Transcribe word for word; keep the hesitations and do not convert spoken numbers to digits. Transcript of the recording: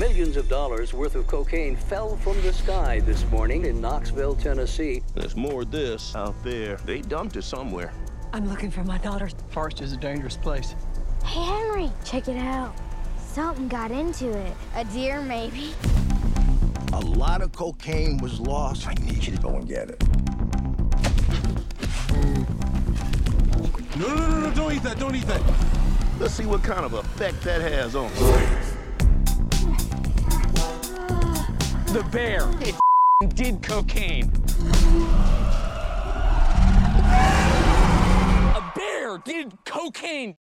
Millions of dollars worth of cocaine fell from the sky this morning in Knoxville, Tennessee. There's more of this out there. They dumped it somewhere. I'm looking for my daughter. Forest is a dangerous place. Hey, Henry, check it out. Something got into it. A deer, maybe. A lot of cocaine was lost. I need you to go and get it. No, no, no, no, don't eat that, don't eat that. Let's see what kind of effect that has on us. The bear, it did cocaine. A bear did cocaine.